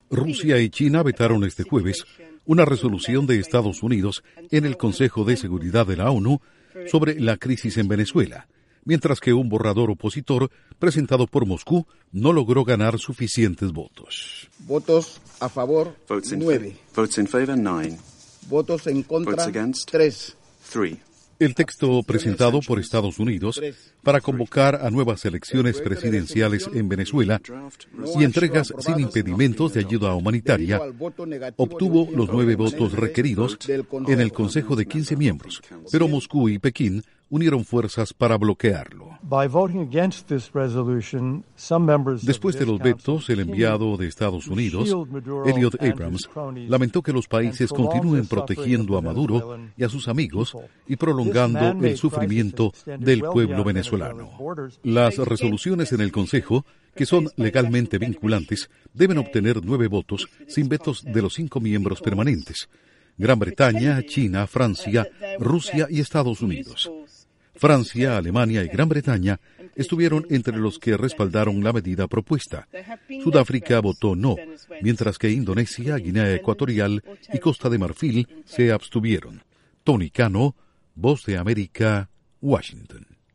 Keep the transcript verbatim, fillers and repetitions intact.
Rusia y China vetaron este jueves una resolución de Estados Unidos en el Consejo de Seguridad de la ONU sobre la crisis en Venezuela, mientras que un borrador opositor presentado por Moscú no logró ganar suficientes votos. Votos a favor, nueve. Votes in favor, nine. Votos en contra, Votes against, tres. three. El texto presentado por Estados Unidos para convocar a nuevas elecciones presidenciales en Venezuela y entregas sin impedimentos de ayuda humanitaria obtuvo los nueve votos requeridos en el Consejo de quince miembros, pero Moscú y Pekín unieron fuerzas para bloquearlo. Después de los vetos, el enviado de Estados Unidos, Elliot Abrams, lamentó que los países continúen protegiendo a Maduro y a sus amigos y prolongando el sufrimiento del pueblo venezolano. Las resoluciones en el Consejo, que son legalmente vinculantes, deben obtener nueve votos sin vetos de los cinco miembros permanentes: Gran Bretaña, China, Francia, Rusia y Estados Unidos. Francia, Alemania y Gran Bretaña estuvieron entre los que respaldaron la medida propuesta. Sudáfrica votó no, mientras que Indonesia, Guinea Ecuatorial y Costa de Marfil se abstuvieron. Tony Cano, Voz de América, Washington.